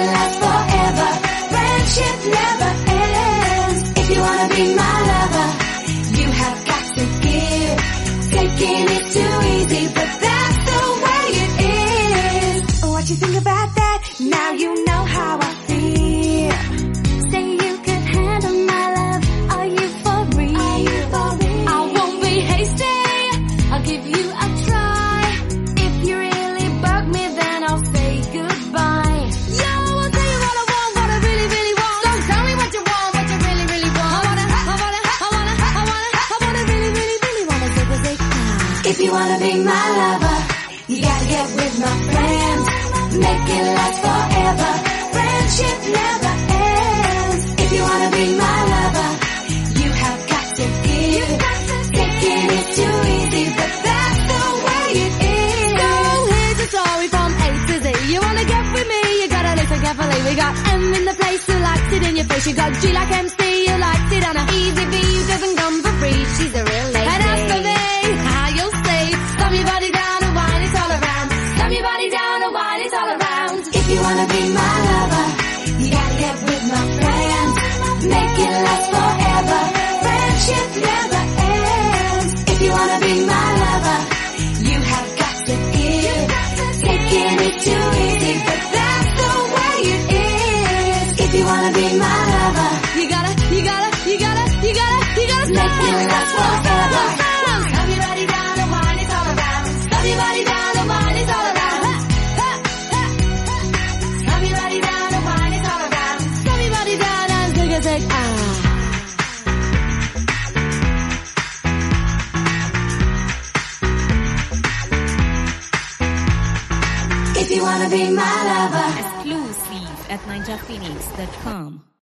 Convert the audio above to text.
last forever. Friendship never ends. If you wanna be my lover, you have got to give. Taking it too easy, but that's the way it is. What you think about that? Now you know how I feel. Say you could handle my love. Are you for real? Are you for real? I won't be hasty. I'll give you a try. If you really bug me, then I'll say goodbye. Yo, I'll tell you what I want, what I really, really want. So tell me what you want, what you really, really want. I wanna really, really, really wanna zig. If you wanna be my lover, you gotta get with my friends. Make it last forever. Friendship never ends. If you wanna be my lover, you have got to give. Taking it too easy, but that's the way it is. So here's a story from A to Z. You wanna get with me, you gotta listen carefully. We got M in the place who likes it in your face. You got G like MC, you likes it on a easy V, who doesn't come for free. She's a real lady. And as for me, how you'll see, slam your body down and wine it all around. Slam your body down and wine it all around. If you wanna be my lover, you gotta get with my friends. Make it last forever. Friendship never ends. If you wanna be my lover, you have got to give. Taking it too easy, but that's the way it is. If you wanna be my lover, you gotta make it last forever. Slam your body down and wine it all around. Slam your body down and wine it all around. Slam your body down and wine it all around. Slam your body down and zig If you wanna be my lover. Exclusive at ninjaphoenix.com.